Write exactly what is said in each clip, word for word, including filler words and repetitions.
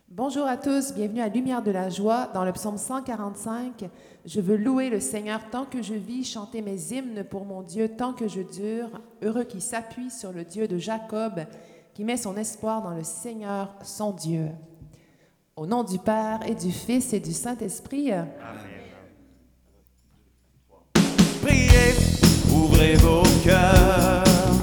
Bonjour à tous, bienvenue à Lumière de la joie. Dans le psaume cent quarante-cinq, je veux louer le Seigneur tant que je vis, chanter mes hymnes pour mon Dieu tant que je dure. Heureux qui s'appuie sur le Dieu de Jacob, qui met son espoir dans le Seigneur, son Dieu. Au nom du Père et du Fils et du Saint-Esprit. Amen. Priez, ouvrez vos cœurs,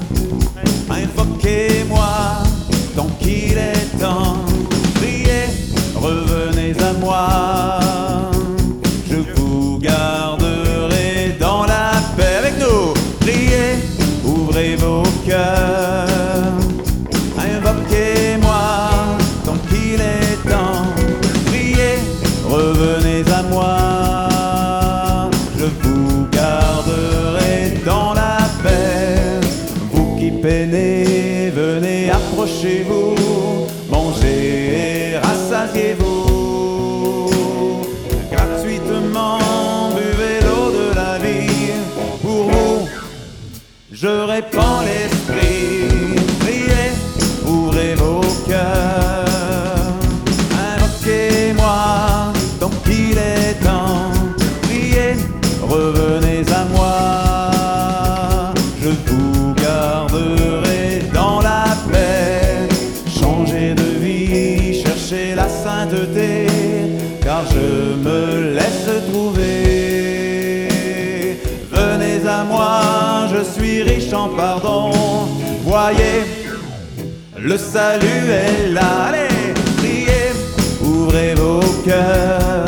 invoquez-moi tant qu'il est temps. Priez, revenez à moi, je vous garderai dans la paix. Avec nous, priez, ouvrez vos cœurs, invoquez-moi tant qu'il est temps. Priez, revenez à moi, je vous garderai dans la paix. Vous qui peinez, venez, approchez-vous, mangez et rassasiez-vous. Gratuitement, buvez l'eau de la vie. Pour vous, je répands l'esprit. Priez, ouvrez vos cœurs, invoquez-moi tant qu'il est temps. Priez, revenez à moi, je vous garderai dans la paix. Changez de vie, cherchez la sainteté, car je me laisse trouver. Venez à moi, je suis riche en pardon. Voyez, le salut est là. Allez, priez, ouvrez vos cœurs,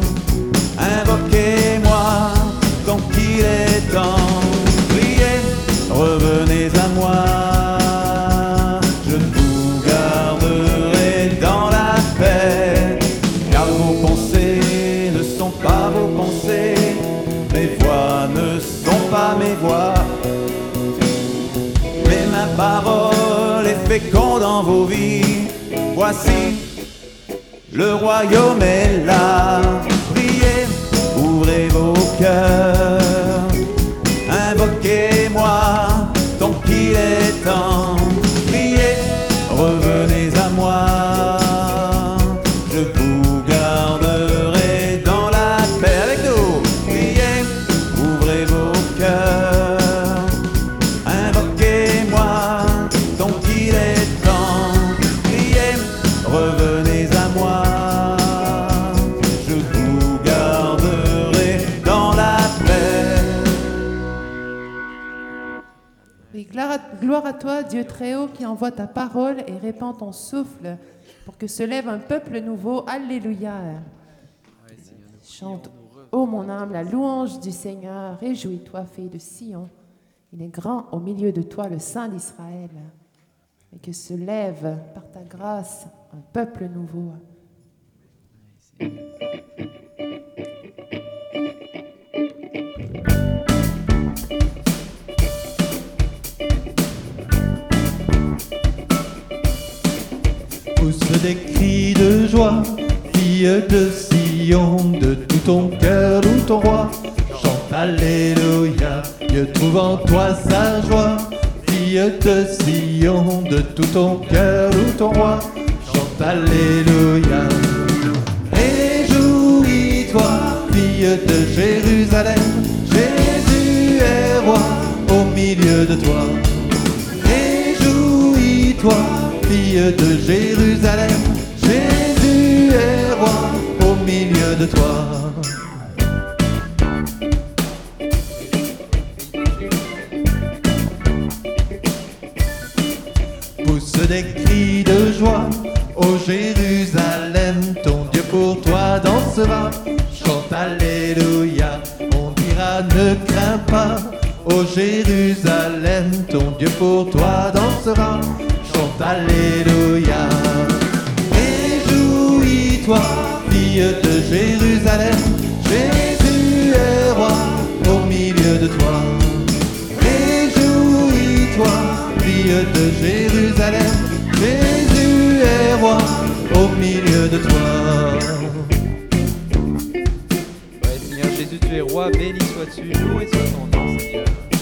invoquez-moi tant qu'il est temps. Priez, revenez à moi, je vous garderai dans la paix. Car vos pensées ne sont pas vos pensées, mes voix ne sont pas mes voix. Mais ma parole est féconde dans vos vies. Voici, le royaume est là. Priez, ouvrez vos cœurs, invoquez-moi tant qu'il est temps. Priez, revenez à moi, je vous garderai dans la paix. Avec nous, priez, ouvrez vos cœurs, invoquez-moi tant qu'il est temps. Priez, revenez à moi, je vous garderai dans la paix. Oui, gloire à, gloire à toi, Dieu très haut, qui envoie ta parole et répand ton souffle pour que se lève un peuple nouveau. Alléluia. Chante, ô mon âme, la louange du Seigneur. Réjouis-toi, fille de Sion. Il est grand au milieu de toi, le Saint d'Israël. Et que se lève par ta grâce un peuple nouveau. Pousse des cris de joie, fille de Sion, de tout ton cœur, ou ton roi. Chante Alléluia, Dieu trouve en toi sa joie. Fille de Sion, de tout ton cœur, ou ton roi. Chante Alléluia. Réjouis-toi, fille de Jérusalem, Jésus est roi au milieu de toi. Réjouis-toi, fille de Jérusalem, Jésus est roi au milieu de toi. Pousse des cris de joie, ô Jérusalem, ton Dieu pour toi dansera. Chante Alléluia, on dira ne crains pas, ô Jérusalem, ton Dieu pour toi dansera. Chante Alléluia. Réjouis-toi, fille de Jérusalem, Jésus est roi au milieu de toi. Réjouis-toi, fille de Jérusalem, Jésus est roi au milieu de toi. Ouais, Seigneur Jésus, tu es roi, béni sois-tu, loué soit ton nom, Seigneur.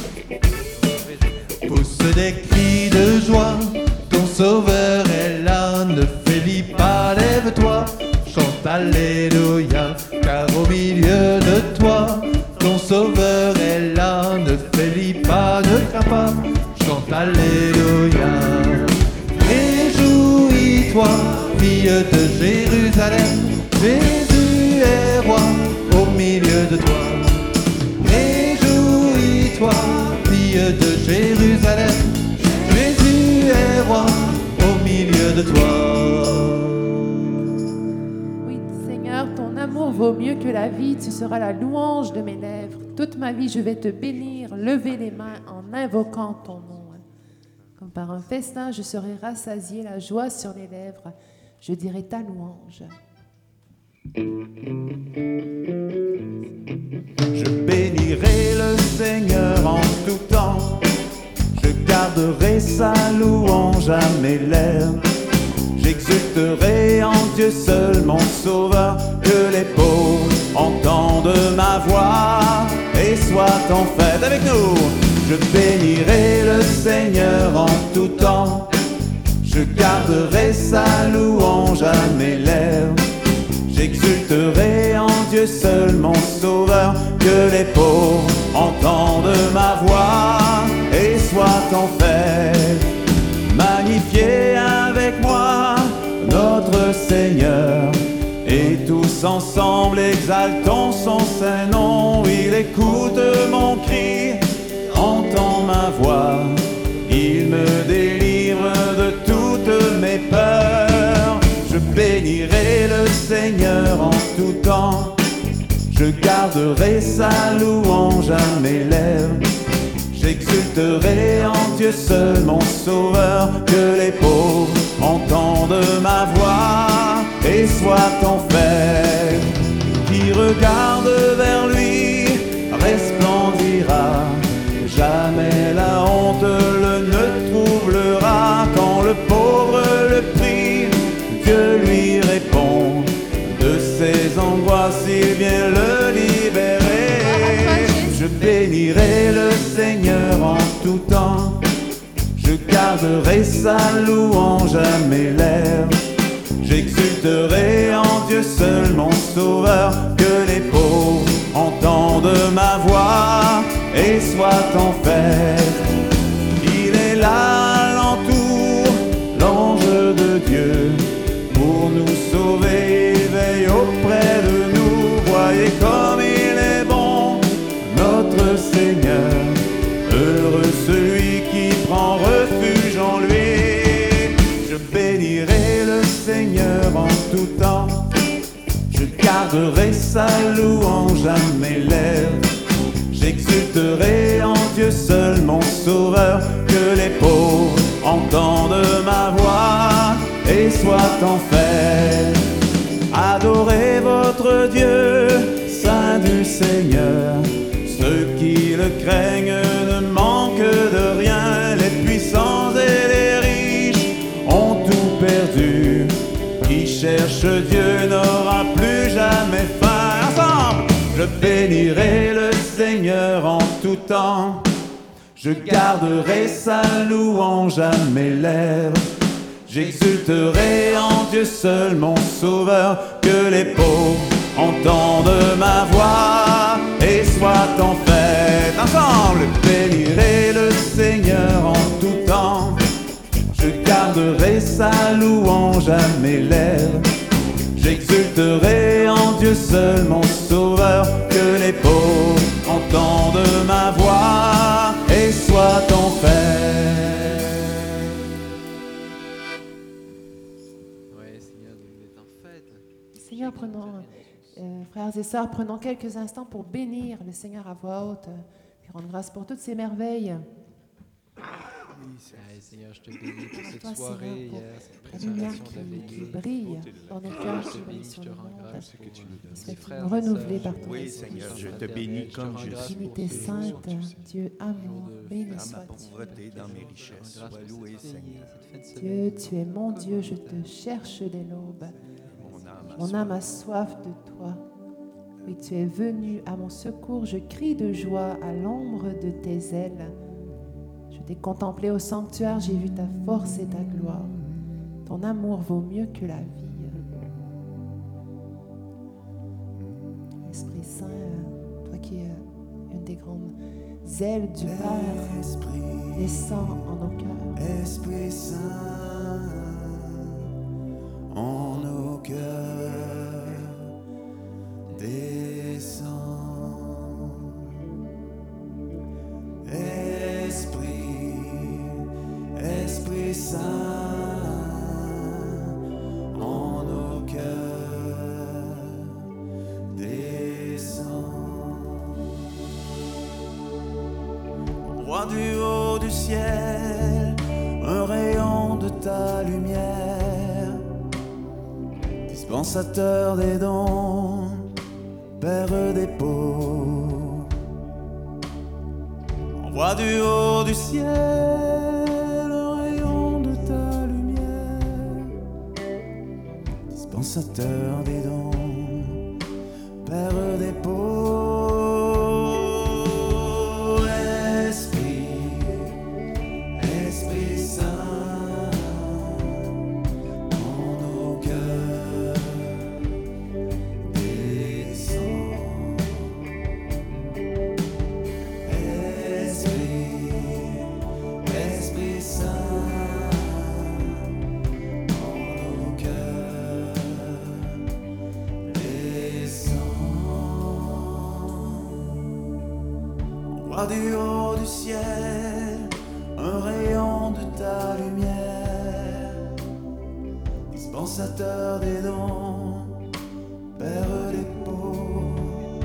Pousse des cris de joie, ton sauveur est là, ne faiblis pas, lève-toi. alléluia, car au milieu de toi, ton sauveur est là, ne faiblis pas, ne crains pas, chante alléluia. Réjouis-toi, fille de Jérusalem, Jésus est roi au milieu de toi. Réjouis-toi, fille de Jérusalem, Jésus est roi au milieu de toi. Oui, Seigneur, ton amour vaut mieux que la vie, tu seras la louange de mes lèvres. Toute ma vie, je vais te bénir, lever les mains en invoquant ton nom. Comme par un festin, je serai rassasié, la joie sur les lèvres, je dirai ta louange. Je bénirai le Seigneur en tout temps, je garderai sa louange à mes lèvres. J'exulterai en Dieu seul mon sauveur, que les pauvres entendent ma voix et soient en fête avec nous. Je bénirai le Seigneur en tout temps, je garderai sa louange à mes lèvres. J'exulterai en Dieu seul mon sauveur, que les pauvres entendent ma voix et soient en fête. Magnifiez avec moi notre Seigneur, et tous ensemble exaltons son saint nom. Il écoute mon cri, entend ma voix, il me délivre de toutes mes peurs. Je bénirai le Seigneur en tout temps, je garderai sa louange à mes lèvres. J'exulterai en Dieu seul mon sauveur, que les pauvres entendent ma voix et soient en fête. Qui regarde vers lui resplendira, jamais la honte le ne troublera. Quand le pauvre le prie, Dieu lui répond, de ses angoisses il vient le libérer. Je bénirai le Seigneur en tout temps, je garderai sa louange à mes lèvres. J'exulterai en Dieu seul mon sauveur, que les pauvres entendent ma voix et soient en fête. Il est là à l'entour, l'ange de Dieu, pour nous sauver, il veille auprès de nous. Voyez comme il est bon, notre Seigneur, heureux celui qui prend refuge en lui. Je bénirai le Seigneur en tout temps, je garderai sa louange à mes lèvres. J'exulterai en Dieu seul mon sauveur, que les pauvres entendent ma voix et soient en fête. Adorez votre Dieu, Saint du Seigneur. Ceux qui le craignent ne manquent de rien. Les puissants et les riches ont tout perdu. Qui cherche Dieu n'aura plus jamais faim. Ensemble, je bénirai le Seigneur en tout temps, je garderai sa louange à mes lèvres. J'exulterai en Dieu seul mon sauveur, que les pauvres entendent ma voix et soient en fête. Ensemble, je bénirai le Seigneur en tout temps, je garderai sa louange à mes lèvres. J'exulterai en Dieu seul mon sauveur, que les pauvres entendent ma voix et soient en fête. Ouais, Seigneur, nous est en fête. Seigneur, prenons, euh, frères et sœurs, prenons quelques instants pour bénir le Seigneur à voix haute, et rendre grâce pour toutes ses merveilles. Ouais, Seigneur, je te bénis pour cette Toi, soirée Seigneur, pour hier, cette la lumière préparation de la qui, qui veillée. brille dans nos cœurs, Je qui te brille bénis, sur je le te rends monde. grâce pour que tu nous donnes. Soit Mes qui frères nous et renouvelés sœurs, par je ton te Oui, bénis, Seigneur, Saint je te éternel, bénis je te comme rends je grâce suis. pour Trinité ce sainte, jour, tu sais. Dieu amour, de- béni Dans ma sois-tu. pauvreté, dans mes richesses, Je te rends grâce sois pour loué, cette veillée, Seigneur. cette fin de Dieu, semaine. tu es mon Dieu, je te cherche dès l'aube. Mon âme a Mon âme a soif de toi. Oui, tu es venu à mon secours, je crie de joie à l'ombre de tes ailes. Je t'ai contemplé au sanctuaire, j'ai vu ta force et ta gloire. Ton amour vaut mieux que la vie. Saint, euh, toi qui es euh, une des grandes ailes du Père, Esprit, descends en nos cœurs. Esprit Saint, en nos cœurs, descends. Esprit, Esprit Saint, en nos cœurs, descends. Roi du haut du ciel, un rayon de ta lumière, dispensateur des dons, Père des pauvres. Roi du haut du ciel, un rayon de ta lumière, dispensateur des dons, Père des pauvres. Roi du haut du ciel, un rayon de ta lumière, dispensateur des dons, Père des pauvres.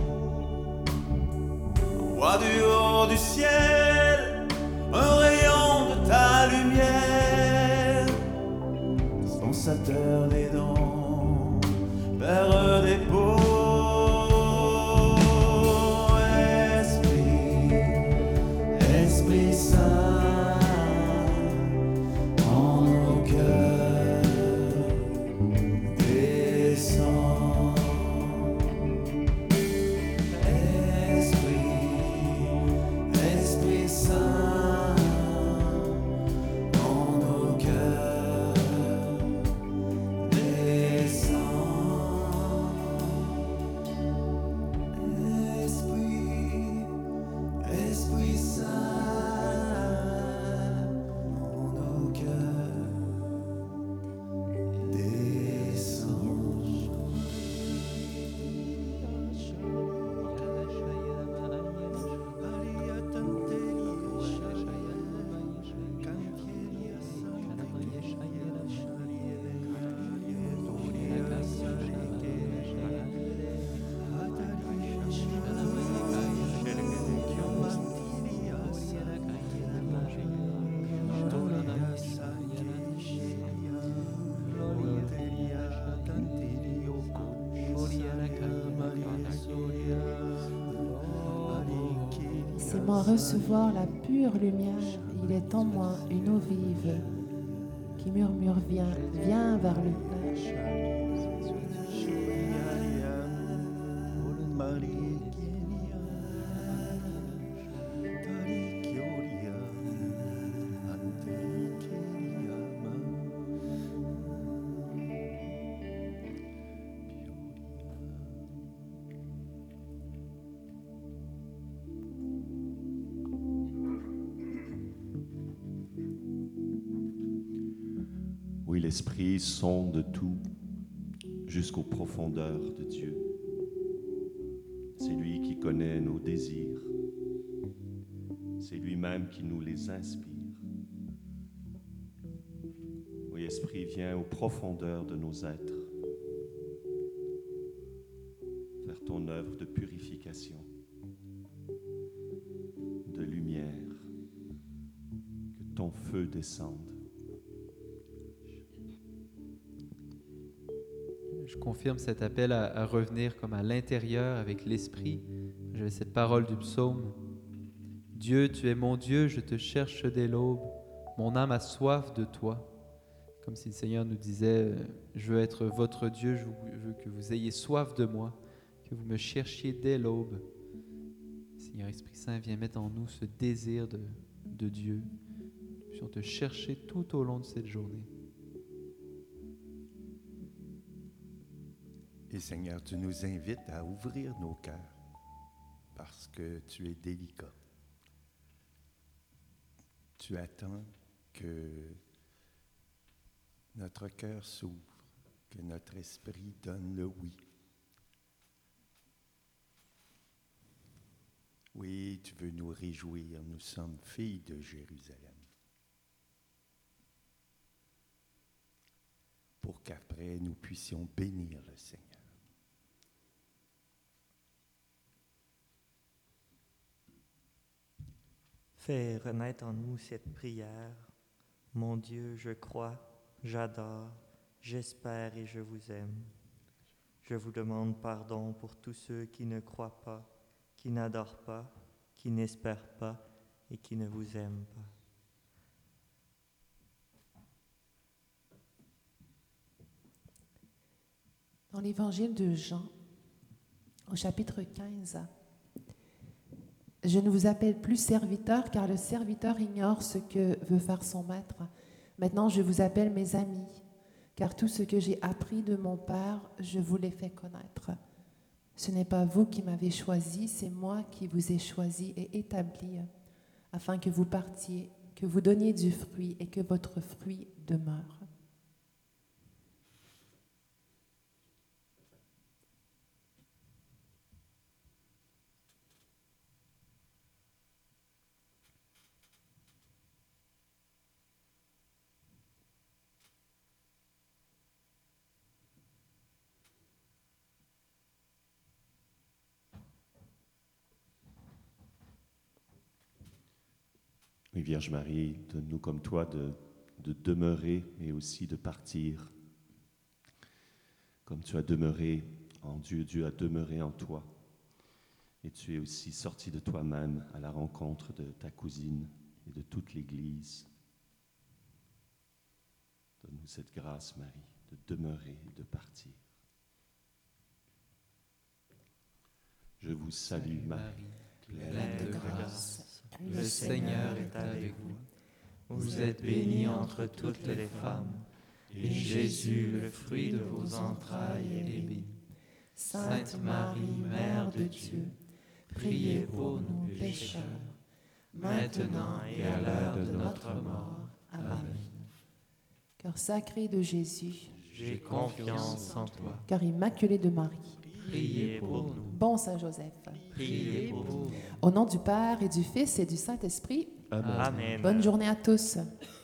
Roi du haut du ciel, un rayon de ta lumière, dispensateur des dons, Père des pauvres. Esprit Saint, en nos cœurs, descends. Esprit, Esprit Saint, en nos cœurs, descends. Esprit, Esprit Saint. Laissez-moi recevoir la pure lumière. Il est en moi une eau vive qui murmure, viens, viens vers le Père. Oui, l'Esprit sonde tout jusqu'aux profondeurs de Dieu. C'est lui qui connaît nos désirs. C'est lui-même qui nous les inspire. Oui, Esprit, viens aux profondeurs de nos êtres, faire ton œuvre de purification, de lumière, que ton feu descende. Je confirme cet appel à, à revenir comme à l'intérieur avec l'Esprit. J'avais cette parole du psaume. Dieu, tu es mon Dieu, je te cherche dès l'aube. Mon âme a soif de toi. Comme si le Seigneur nous disait, je veux être votre Dieu, je veux que vous ayez soif de moi, que vous me cherchiez dès l'aube. Seigneur Esprit Saint, viens mettre en nous ce désir de, de Dieu. Puissions te chercher tout au long de cette journée. Et Seigneur, tu nous invites à ouvrir nos cœurs parce que tu es délicat. Tu attends que notre cœur s'ouvre, que notre esprit donne le oui. Oui, tu veux nous réjouir, nous sommes filles de Jérusalem. Pour qu'après nous puissions bénir le Seigneur. Fais renaître en nous cette prière. Mon Dieu, je crois, j'adore, j'espère et je vous aime. Je vous demande pardon pour tous ceux qui ne croient pas, qui n'adorent pas, qui n'espèrent pas et qui ne vous aiment pas. Dans l'évangile de Jean, au chapitre quinze, « Je ne vous appelle plus serviteur, car le serviteur ignore ce que veut faire son maître. Maintenant, je vous appelle mes amis, car tout ce que j'ai appris de mon Père, je vous l'ai fait connaître. Ce n'est pas vous qui m'avez choisi, c'est moi qui vous ai choisi et établi, afin que vous partiez, que vous donniez du fruit et que votre fruit demeure. » Oui, Vierge Marie, donne-nous comme toi de, de demeurer, mais aussi de partir. Comme tu as demeuré en Dieu, Dieu a demeuré en toi. Et tu es aussi sorti de toi-même à la rencontre de ta cousine et de toute l'Église. Donne-nous cette grâce, Marie, de demeurer et de partir. Je vous salue, Marie, pleine de grâce. Le Seigneur est avec vous. Vous êtes bénie entre toutes les femmes, et Jésus, le fruit de vos entrailles, est béni. Sainte Marie, Mère de Dieu, priez pour nous pécheurs, maintenant et à l'heure de notre mort. Amen. Cœur sacré de Jésus, J'ai confiance en toi. cœur immaculé de Marie, Priez pour nous. bon Saint Joseph, Priez pour nous. au nom du Père et du Fils et du Saint-Esprit, Amen. Amen. bonne journée à tous.